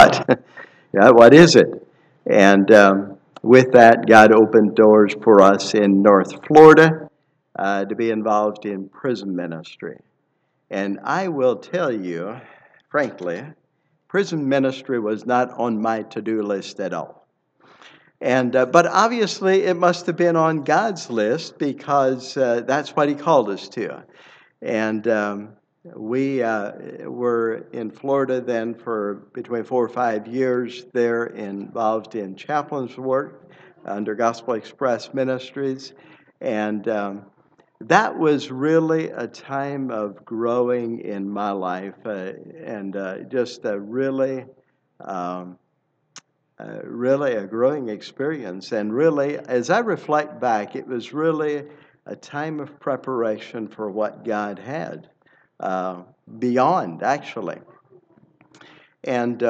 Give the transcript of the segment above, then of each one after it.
what? Yeah, what is it? And with that, God opened doors for us in North Florida to be involved in prison ministry. And I will tell you, frankly, prison ministry was not on my to-do list at all. And but obviously, it must have been on God's list because that's what He called us to. And we were in Florida then for between 4 or 5 years there, involved in chaplain's work under Gospel Express Ministries. And that was really a time of growing in my life and just a really a growing experience. And really, as I reflect back, it was really a time of preparation for what God had beyond, actually. And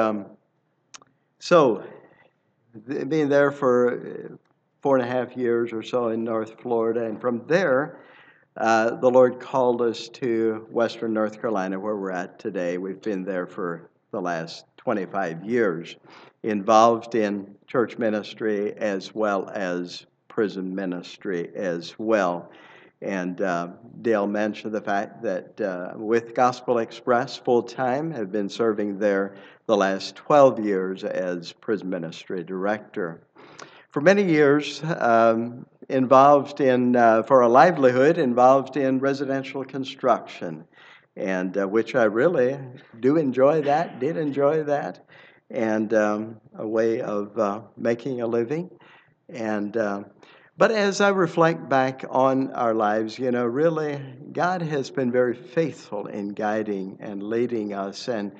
so, being there for 4.5 years or so in North Florida, and from there, the Lord called us to Western North Carolina, where we're at today. We've been there for the last 25 years, involved in church ministry as well as prison ministry as well. And Dale mentioned the fact that with Gospel Express full-time, have been serving there the last 12 years as prison ministry director. For many years, involved in, for a livelihood, involved in residential construction, and which I really did enjoy that, and a way of making a living. And but as I reflect back on our lives, really, God has been very faithful in guiding and leading us. And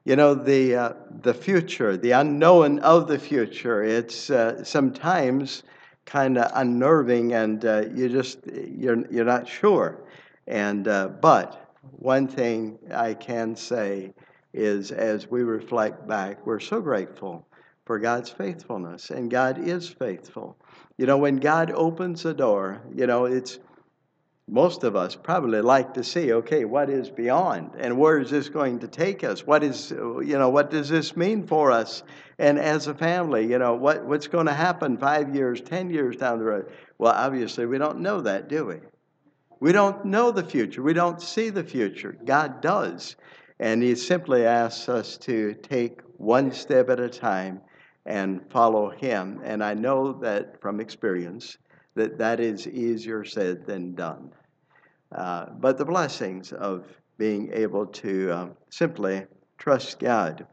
the future, the unknown of the future, it's sometimes kind of unnerving, and you're not sure. And but one thing I can say is, as we reflect back, we're so grateful for God's faithfulness, and God is faithful. When God opens a door, it's most of us probably like to see, okay, what is beyond, and where is this going to take us? What does this mean for us? And as a family, what's going to happen 5 years, 10 years down the road? Well, obviously, we don't know that, do we? We don't know the future. We don't see the future. God does. And He simply asks us to take one step at a time and follow Him. And I know that from experience that is easier said than done. But the blessings of being able to simply trust God.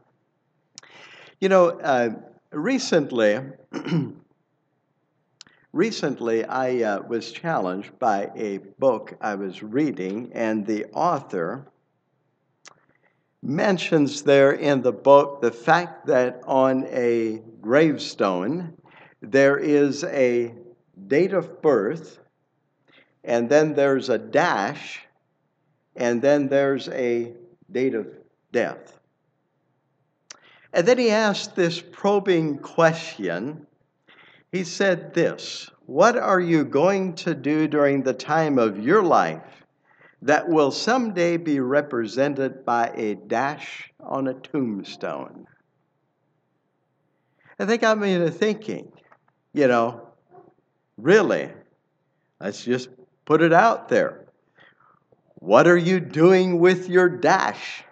Recently, I was challenged by a book I was reading, and the author mentions there in the book the fact that on a gravestone there is a date of birth, and then there's a dash, and then there's a date of death. And then he asked this probing question. He said this: what are you going to do during the time of your life that will someday be represented by a dash on a tombstone? I think got me to thinking, really, let's just put it out there. What are you doing with your dash?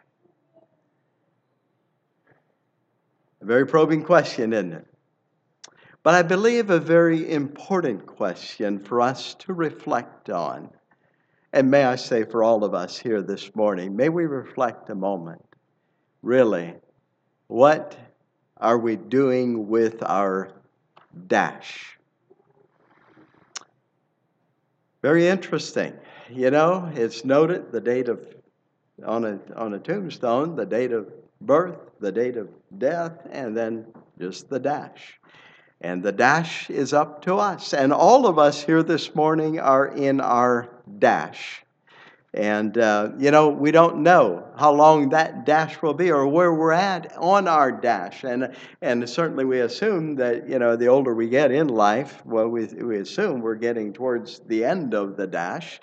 A very probing question, isn't it? But I believe a very important question for us to reflect on. And may I say for all of us here this morning, may we reflect a moment. Really, what are we doing with our dash? Very interesting. It's noted the date of on a tombstone, the date of birth, the date of death, and then just the dash. And the dash is up to us. And all of us here this morning are in our dash. And, we don't know how long that dash will be or where we're at on our dash. And certainly we assume that, the older we get in life, well, we assume we're getting towards the end of the dash.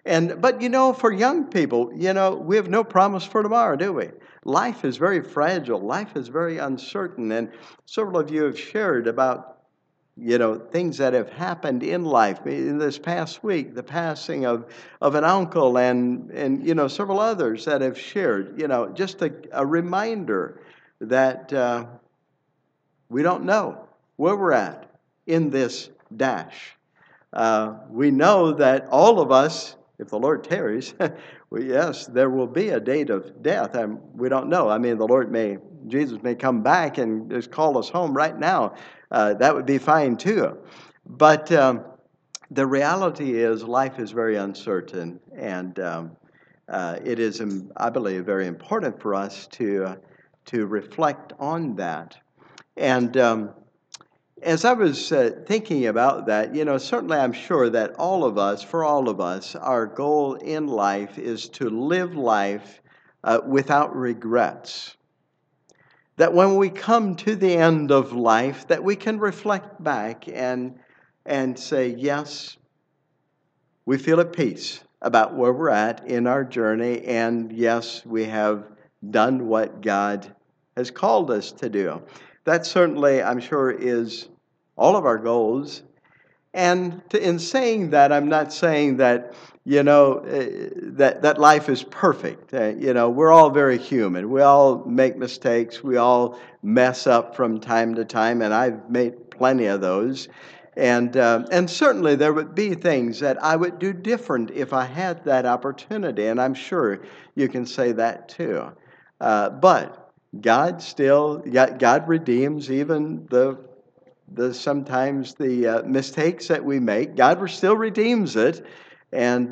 But for young people, we have no promise for tomorrow, do we? Life is very fragile. Life is very uncertain. And several of you have shared about, things that have happened in life. In this past week, the passing of an uncle and several others that have shared, just a reminder that we don't know where we're at in this dash. We know that all of us, if the Lord tarries, yes, there will be a date of death. And we don't know. I mean, Jesus may come back and just call us home right now. That would be fine too. But the reality is life is very uncertain. And it is, I believe, very important for us to reflect on that. And as I was thinking about that, certainly I'm sure that for all of us, our goal in life is to live life without regrets. That when we come to the end of life, that we can reflect back and say, yes, we feel at peace about where we're at in our journey, and yes, we have done what God has called us to do. That certainly, I'm sure, is all of our goals. And in saying that, I'm not saying that, that life is perfect. We're all very human. We all make mistakes. We all mess up from time to time, and I've made plenty of those. And certainly there would be things that I would do different if I had that opportunity, and I'm sure you can say that too. But God redeems even sometimes the mistakes that we make. God still redeems it, and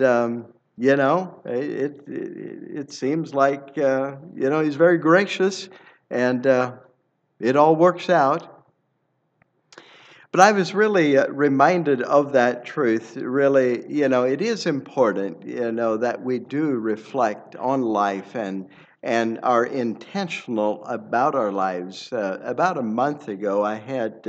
it seems like He's very gracious, and it all works out. But I was really reminded of that truth. Really, it is important, that we do reflect on life and are intentional about our lives. About a month ago, I had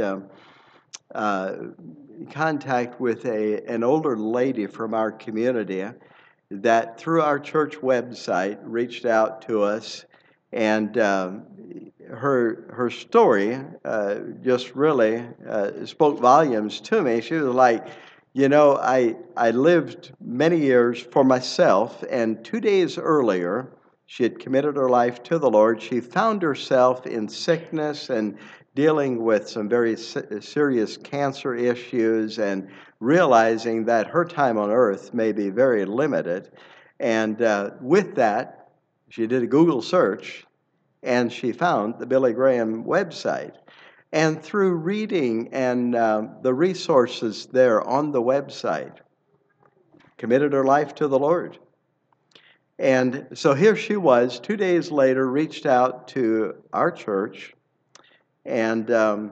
contact with an older lady from our community that, through our church website, reached out to us, and her story just really spoke volumes to me. She was like, I lived many years for myself, and 2 days earlier, she had committed her life to the Lord. She found herself in sickness and dealing with some very serious cancer issues, and realizing that her time on earth may be very limited. And with that, she did a Google search, and she found the Billy Graham website. And through reading and the resources there on the website, committed her life to the Lord. And so here she was, 2 days later, reached out to our church, and the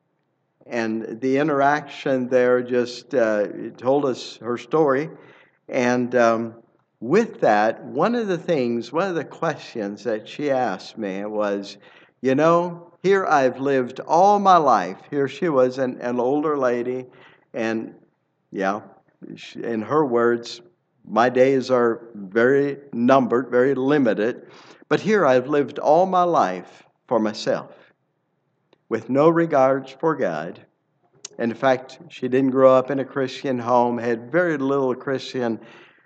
interaction there just told us her story. And with that, one of the questions that she asked me was, here I've lived all my life. Here she was, an older lady, and in her words, my days are very numbered, very limited, but here I've lived all my life for myself, with no regards for God. In fact, she didn't grow up in a Christian home, had very little Christian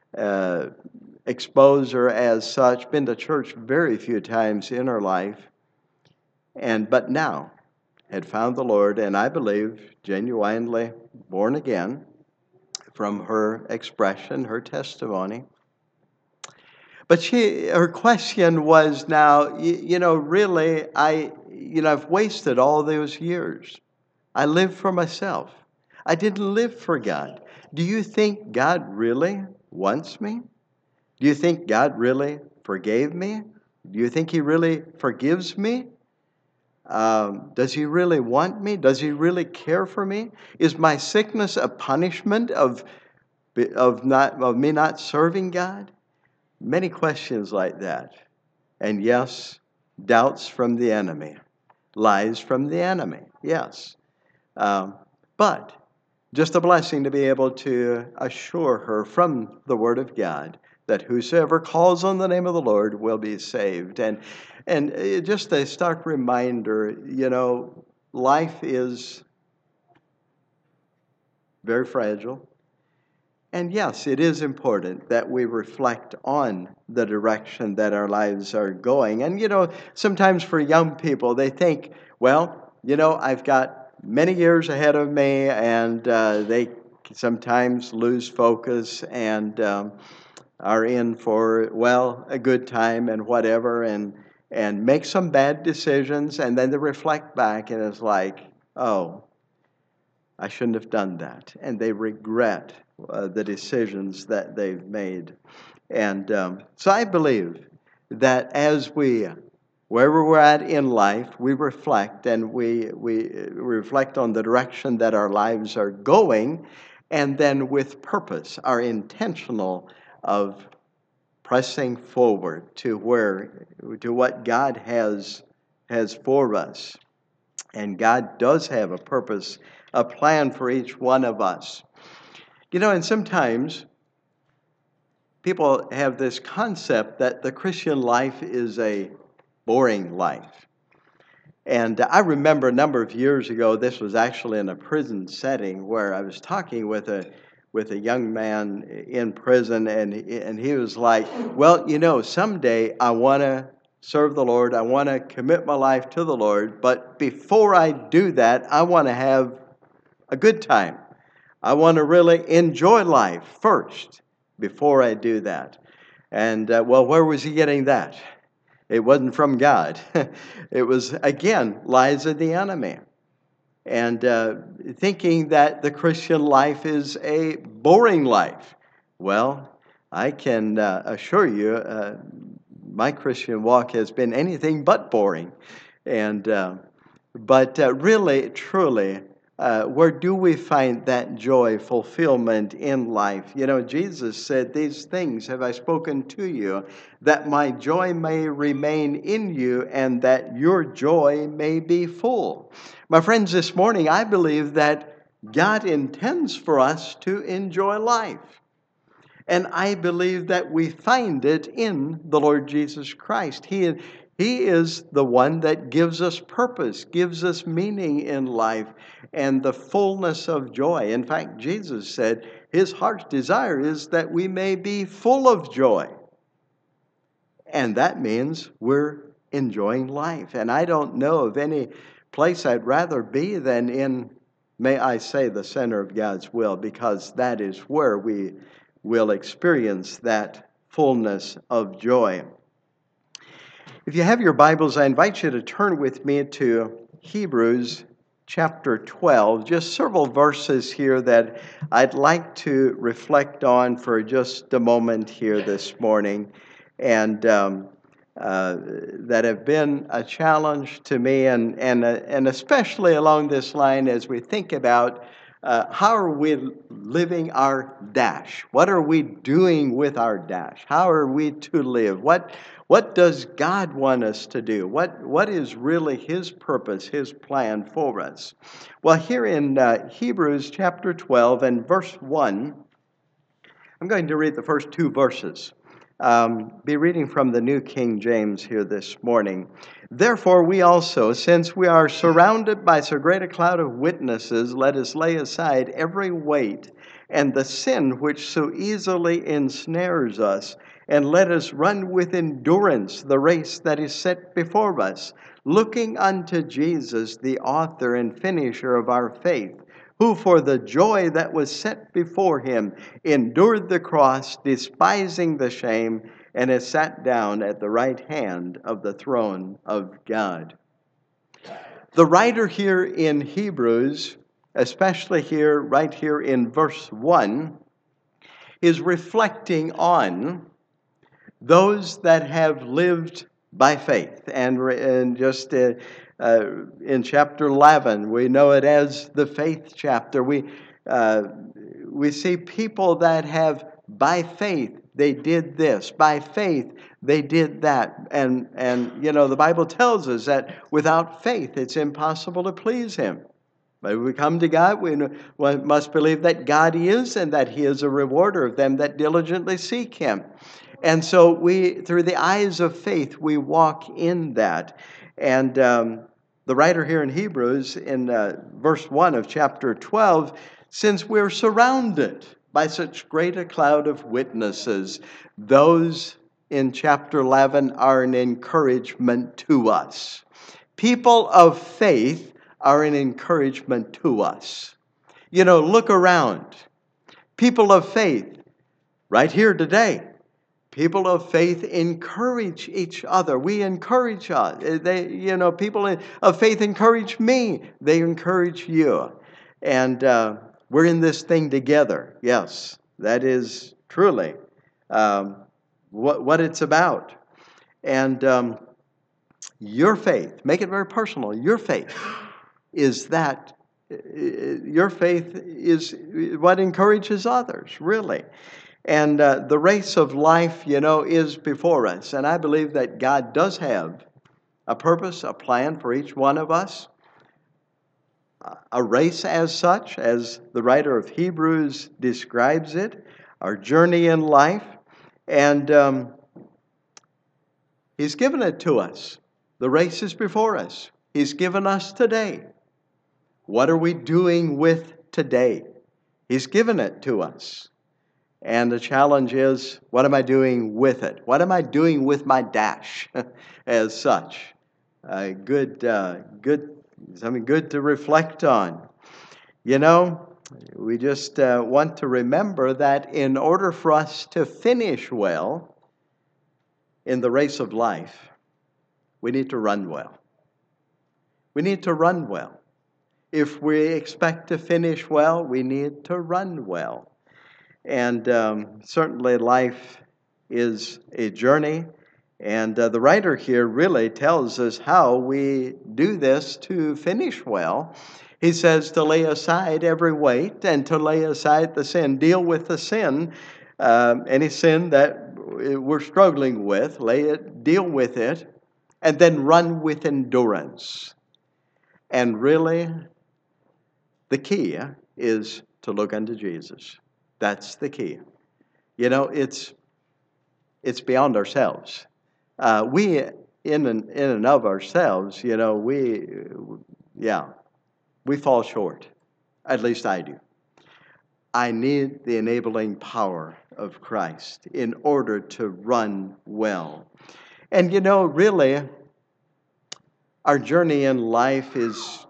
exposure as such, been to church very few times in her life, but now had found the Lord, and I believe genuinely born again from her expression, her testimony. But her question was, now, really, I've wasted all those years. I lived for myself. I didn't live for God. Do you think God really wants me? Do you think God really forgave me? Do you think He really forgives me? Does He really want me? Does He really care for me? Is my sickness a punishment of me not serving God? Many questions like that. And yes, doubts from the enemy. Lies from the enemy. Yes. But just a blessing to be able to assure her from the Word of God that whosoever calls on the name of the Lord will be saved. And just a stark reminder, life is very fragile. And yes, it is important that we reflect on the direction that our lives are going. And, sometimes for young people, they think, well, I've got many years ahead of me, and they sometimes lose focus and are in for, a good time and whatever, and make some bad decisions, and then they reflect back, and it's like, oh, I shouldn't have done that. And they regret the decisions that they've made. And so I believe that wherever we're at in life, we reflect, and we reflect on the direction that our lives are going, and then with purpose, are intentional of pressing forward to what God has for us. And God does have a purpose, a plan for each one of us. And sometimes people have this concept that the Christian life is a boring life. And I remember a number of years ago, this was actually in a prison setting, where I was talking with a young man in prison, and he was like, well, someday I want to serve the Lord. I want to commit my life to the Lord. But before I do that, I want to have a good time. I want to really enjoy life first before I do that. And, where was he getting that? It wasn't from God. It was, again, lies of the enemy. And thinking that the Christian life is a boring life. Well, I can assure you, my Christian walk has been anything but boring. And but really, truly, where do we find that joy, fulfillment in life? Jesus said, "These things have I spoken to you, that my joy may remain in you, and that your joy may be full." My friends, this morning, I believe that God intends for us to enjoy life. And I believe that we find it in the Lord Jesus Christ. He is the one that gives us purpose, gives us meaning in life, and the fullness of joy. In fact, Jesus said his heart's desire is that we may be full of joy. And that means we're enjoying life. And I don't know of any place I'd rather be than in, may I say, the center of God's will, because that is where we will experience that fullness of joy. If you have your Bibles, I invite you to turn with me to Hebrews chapter 12. Just several verses here that I'd like to reflect on for just a moment here this morning, and that have been a challenge to me, and especially along this line as we think about how are we living our dash? What are we doing with our dash? How are we to live? What does God want us to do? What is really His purpose, His plan for us? Well, here in Hebrews chapter 12 and verse 1, I'm going to read the first two verses. Be reading from the New King James here this morning. "Therefore we also, since we are surrounded by so great a cloud of witnesses, let us lay aside every weight and the sin which so easily ensnares us, and let us run with endurance the race that is set before us, looking unto Jesus, the author and finisher of our faith, who for the joy that was set before him endured the cross, despising the shame, and has sat down at the right hand of the throne of God." The writer here in Hebrews, especially right here in verse 1, is reflecting on those that have lived by faith. And just in chapter 11, we know it as the faith chapter. We see people that have, by faith, they did this. By faith, they did that. And the Bible tells us that without faith, it's impossible to please Him. But when we come to God, we must believe that God is and that He is a rewarder of them that diligently seek Him. And so we, through the eyes of faith, we walk in that. And the writer here in Hebrews, in verse 1 of chapter 12, since we're surrounded by such great a cloud of witnesses, those in chapter 11 are an encouragement to us. People of faith are an encouragement to us. You know, look around. People of faith, right here today, people of faith encourage each other. We encourage us. People of faith encourage me. They encourage you. And we're in this thing together. Yes, that is truly what it's about. And your faith, make it very personal, your faith is what encourages others, really. And the race of life, is before us. And I believe that God does have a purpose, a plan for each one of us. A race as such, as the writer of Hebrews describes it, our journey in life. And He's given it to us. The race is before us. He's given us today. What are we doing with today? He's given it to us. And the challenge is, what am I doing with it? What am I doing with my dash as such? Something good to reflect on. We just want to remember that in order for us to finish well in the race of life, we need to run well. We need to run well. If we expect to finish well, we need to run well. And certainly life is a journey. And the writer here really tells us how we do this to finish well. He says to lay aside every weight and to lay aside the sin. Deal with the sin, any sin that we're struggling with, deal with it, and then run with endurance. And really, the key is to look unto Jesus. That's the key. It's beyond ourselves. We, in and of ourselves, we fall short. At least I do. I need the enabling power of Christ in order to run well. And really, our journey in life is,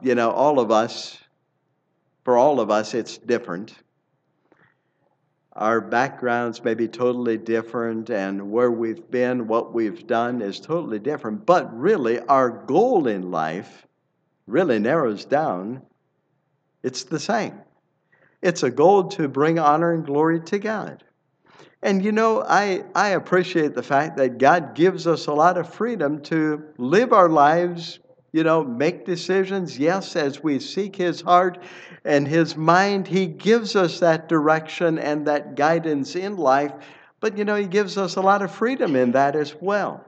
for all of us, it's different. Our backgrounds may be totally different, and where we've been, what we've done is totally different. But really, our goal in life really narrows down. It's the same. It's a goal to bring honor and glory to God. And I appreciate the fact that God gives us a lot of freedom to live our lives, make decisions. Yes, as we seek His heart and His mind, He gives us that direction and that guidance in life. But, He gives us a lot of freedom in that as well.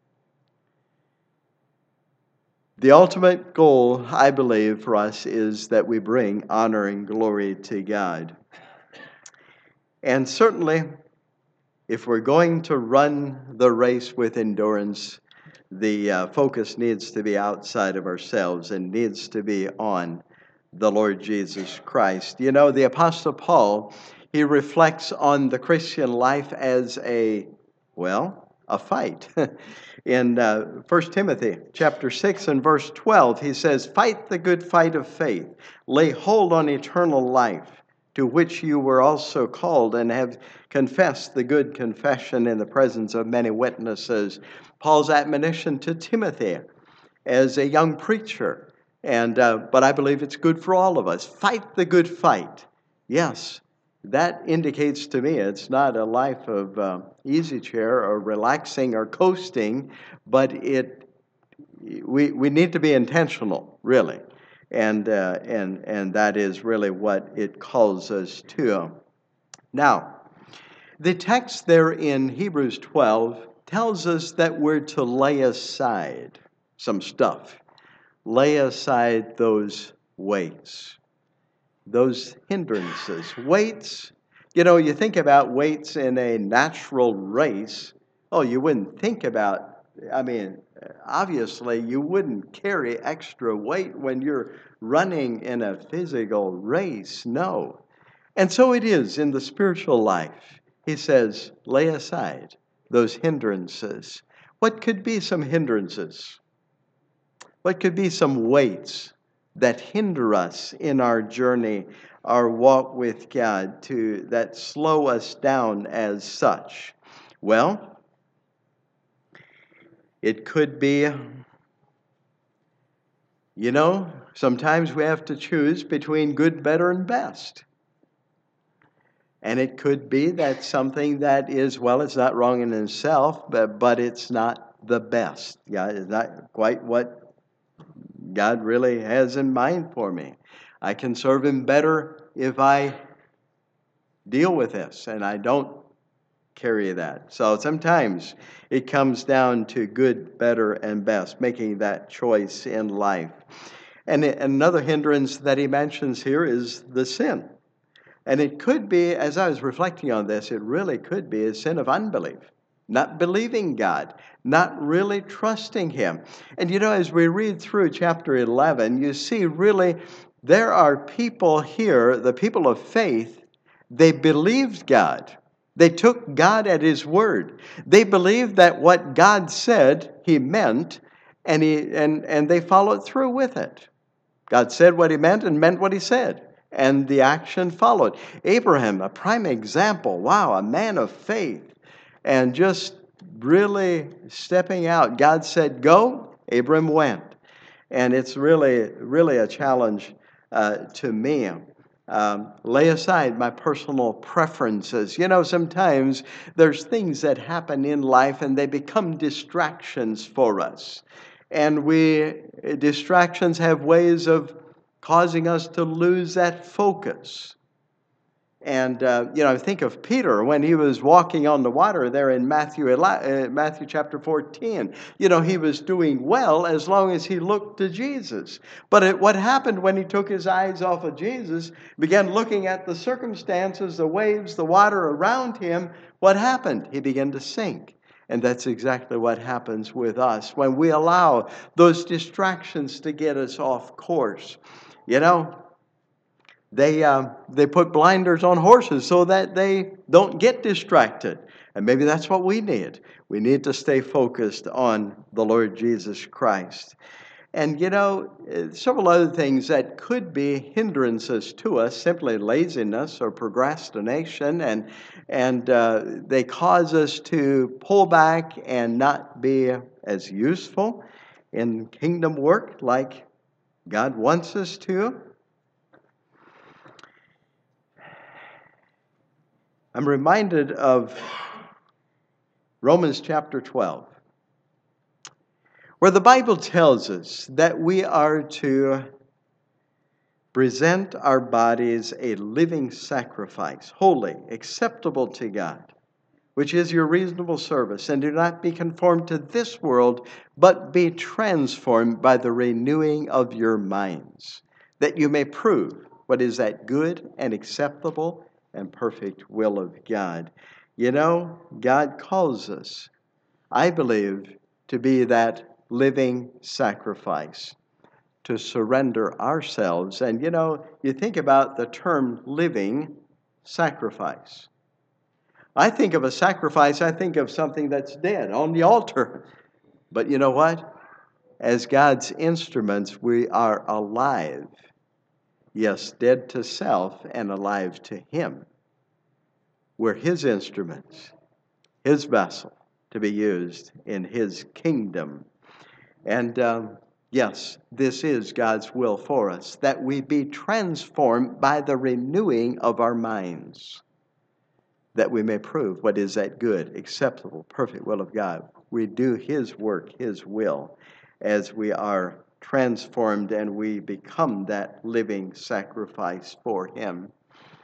The ultimate goal, I believe, for us is that we bring honor and glory to God. And certainly, if we're going to run the race with endurance, the focus needs to be outside of ourselves and needs to be on the Lord Jesus Christ. The Apostle Paul, he reflects on the Christian life as a fight. In 1 Timothy chapter 6 and verse 12, he says, "Fight the good fight of faith. Lay hold on eternal life, to which you were also called and have confessed the good confession in the presence of many witnesses." Paul's admonition to Timothy as a young preacher. But I believe it's good for all of us. Fight the good fight. Yes, that indicates to me it's not a life of easy chair or relaxing or coasting, but we need to be intentional, really. And that is really what it calls us to. Now, the text there in Hebrews 12 tells us that we're to lay aside some stuff. Lay aside those weights. Those hindrances. Weights, you think about weights in a natural race. Oh, you wouldn't think about, obviously you wouldn't carry extra weight when you're running in a physical race. No. And so it is in the spiritual life. He says, lay aside those hindrances. What could be some hindrances? What could be some weights that hinder us in our journey, our walk with God, that slow us down as such? Well, it could be, sometimes we have to choose between good, better, and best. And it could be that something that is, it's not wrong in itself, but it's not the best. Yeah, it's not quite what God really has in mind for me. I can serve Him better if I deal with this, and I don't carry that. So sometimes it comes down to good, better, and best, making that choice in life. And another hindrance that he mentions here is the sin. And it could be, as I was reflecting on this, it really could be a sin of unbelief. Not believing God, not really trusting Him. And as we read through chapter 11, you see really there are people here, the people of faith, they believed God. They took God at His word. They believed that what God said, He meant, and they followed through with it. God said what He meant and meant what He said. And the action followed. Abraham, a prime example. Wow, a man of faith. And just really stepping out. God said, go. Abraham went. And it's really, really a challenge to me. Lay aside my personal preferences. Sometimes there's things that happen in life and they become distractions for us. And distractions have ways of causing us to lose that focus. And, I think of Peter when he was walking on the water there in Matthew chapter 14. He was doing well as long as he looked to Jesus. But what happened when he took his eyes off of Jesus, began looking at the circumstances, the waves, the water around him, what happened? He began to sink. And that's exactly what happens with us when we allow those distractions to get us off course. They put blinders on horses so that they don't get distracted. And maybe that's what we need. We need to stay focused on the Lord Jesus Christ. And several other things that could be hindrances to us, simply laziness or procrastination, and they cause us to pull back and not be as useful in kingdom work like God wants us to. I'm reminded of Romans chapter 12, where the Bible tells us that we are to present our bodies a living sacrifice, holy, acceptable to God, which is your reasonable service. And do not be conformed to this world, but be transformed by the renewing of your minds, that you may prove what is that good and acceptable and perfect will of God. God calls us, I believe, to be that living sacrifice, to surrender ourselves. And you think about the term living sacrifice. I think of a sacrifice, I think of something that's dead on the altar. But you know what? As God's instruments, we are alive. Yes, dead to self and alive to Him. We're His instruments, His vessel to be used in His kingdom. And yes, this is God's will for us, that we be transformed by the renewing of our minds, that we may prove what is that good, acceptable, perfect will of God. We do His work, His will, as we are transformed and we become that living sacrifice for Him.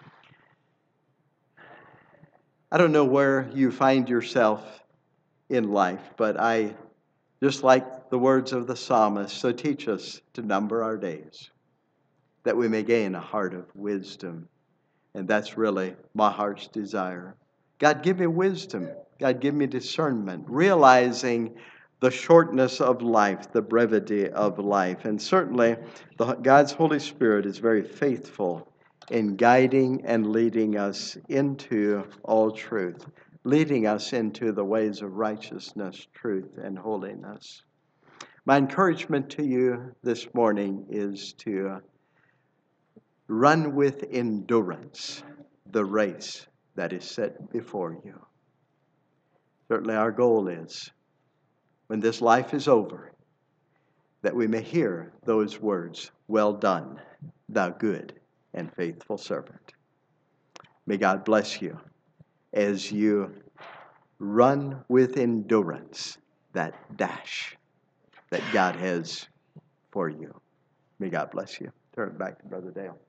I don't know where you find yourself in life, but I just like the words of the psalmist, so teach us to number our days, that we may gain a heart of wisdom. And that's really my heart's desire. God, give me wisdom. God, give me discernment, realizing the shortness of life, the brevity of life. And certainly, God's Holy Spirit is very faithful in guiding and leading us into all truth, leading us into the ways of righteousness, truth, and holiness. My encouragement to you this morning is to run with endurance the race that is set before you. Certainly our goal is, when this life is over, that we may hear those words, "Well done, thou good and faithful servant." May God bless you as you run with endurance that dash that God has for you. May God bless you. Turn it back to Brother Dale.